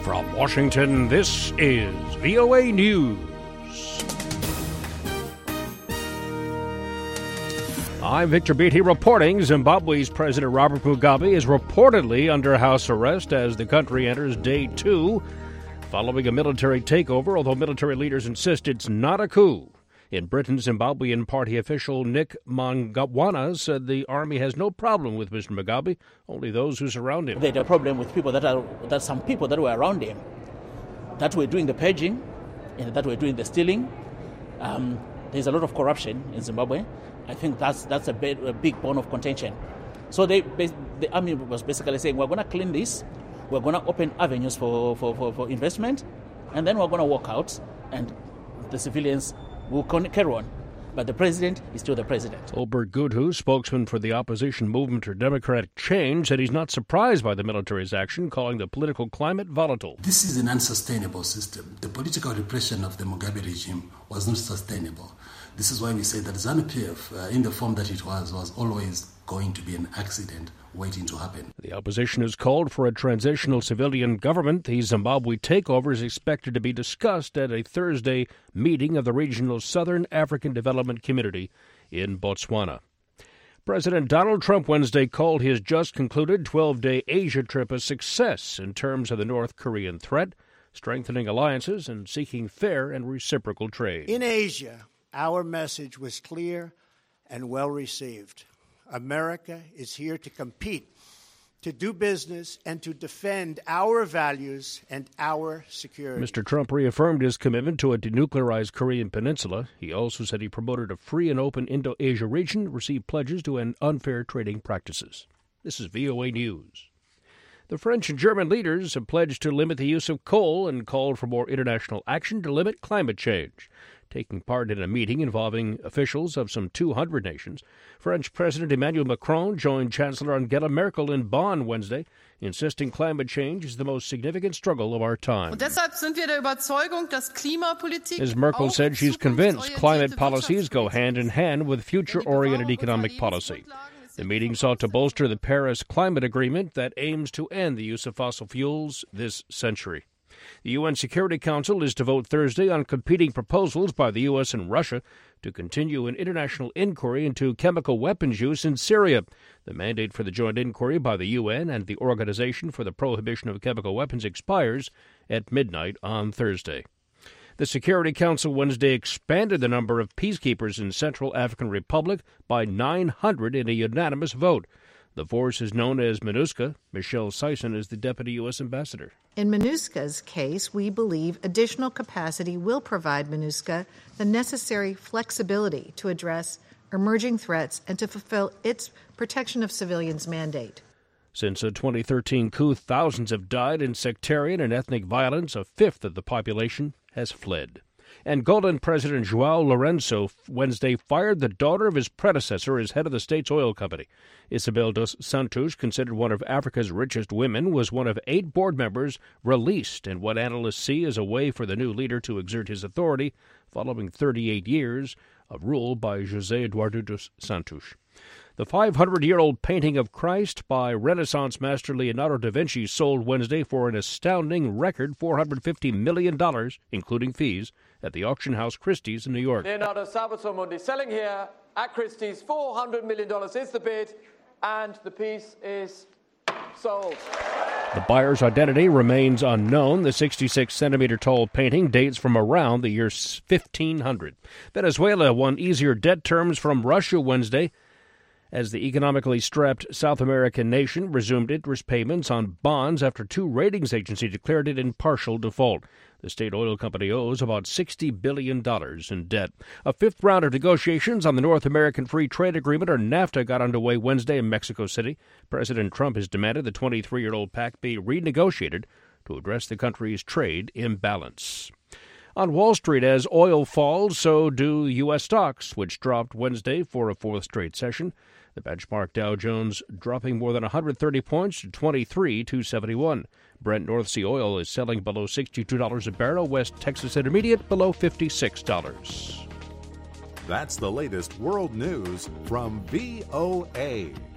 From Washington, this is VOA News. I'm Victor Beatty reporting Zimbabwe's President Robert Mugabe is reportedly under house arrest as the country enters day 2 following a military takeover, although military leaders insist it's not a coup. In Britain, Zimbabwean party official Nick Mangwana said the army has no problem with Mr. Mugabe, only those who surround him. They had a problem with people that some people that were around him, that were doing the purging and that were doing the stealing. There's a lot of corruption in Zimbabwe. I think that's a big bone of contention. So the army was basically saying, we're going to clean this, we're going to open avenues for investment, and then we're going to walk out, and the civilians will carry on. But the president is still the president. Obert Gudhu, spokesman for the opposition movement for democratic change, said he's not surprised by the military's action, calling the political climate volatile. This is an unsustainable system. The political repression of the Mugabe regime was not sustainable. This is why we say that ZANU-PF, in the form that it was always going to be an accident waiting to happen. The opposition has called for a transitional civilian government. The Zimbabwe takeover is expected to be discussed at a Thursday meeting of the regional Southern African Development Community in Botswana. President Donald Trump Wednesday called his just concluded 12-day Asia trip a success in terms of the North Korean threat, strengthening alliances and seeking fair and reciprocal trade. In Asia, our message was clear and well received. America is here to compete, to do business, and to defend our values and our security. Mr. Trump reaffirmed his commitment to a denuclearized Korean peninsula. He also said he promoted a free and open Indo-Asia region, received pledges to end unfair trading practices. This is VOA News. The French and German leaders have pledged to limit the use of coal and called for more international action to limit climate change. Taking part in a meeting involving officials of some 200 nations, French President Emmanuel Macron joined Chancellor Angela Merkel in Bonn Wednesday, insisting climate change is the most significant struggle of our time. As Merkel said, she's convinced climate policies go hand in hand with future-oriented economic policy. The meeting sought to bolster the Paris Climate Agreement that aims to end the use of fossil fuels this century. The UN Security Council is to vote Thursday on competing proposals by the U.S. and Russia to continue an international inquiry into chemical weapons use in Syria. The mandate for the joint inquiry by the UN and the Organization for the Prohibition of Chemical Weapons expires at midnight on Thursday. The Security Council Wednesday expanded the number of peacekeepers in Central African Republic by 900 in a unanimous vote. The force is known as MINUSCA. Michelle Sison is the Deputy U.S. Ambassador. In MINUSCA's case, we believe additional capacity will provide MINUSCA the necessary flexibility to address emerging threats and to fulfill its protection of civilians mandate. Since a 2013 coup, thousands have died in sectarian and ethnic violence. A fifth of the population has fled. Angolan President João Lourenço Wednesday fired the daughter of his predecessor as head of the state's oil company. Isabel dos Santos, considered one of Africa's richest women, was one of 8 board members released in what analysts see as a way for the new leader to exert his authority following 38 years of rule by José Eduardo dos Santos. The 500-year-old painting of Christ by Renaissance master Leonardo da Vinci sold Wednesday for an astounding record $450 million, including fees, at the auction house Christie's in New York. Leonardo Salvator Mundi selling here at Christie's. $400 million is the bid, and the piece is sold. The buyer's identity remains unknown. The 66-centimeter tall painting dates from around the year 1500. Venezuela won easier debt terms from Russia Wednesday as the economically strapped South American nation resumed interest payments on bonds after 2 ratings agencies declared it in partial default. The state oil company owes about $60 billion in debt. A 5th round of negotiations on the North American Free Trade Agreement, or NAFTA, got underway Wednesday in Mexico City. President Trump has demanded the 23-year-old pact be renegotiated to address the country's trade imbalance. On Wall Street, as oil falls, so do U.S. stocks, which dropped Wednesday for a 4th straight session. The benchmark Dow Jones dropping more than 130 points to 23,271. Brent North Sea oil is selling below $62 a barrel. West Texas Intermediate below $56. That's the latest world news from VOA.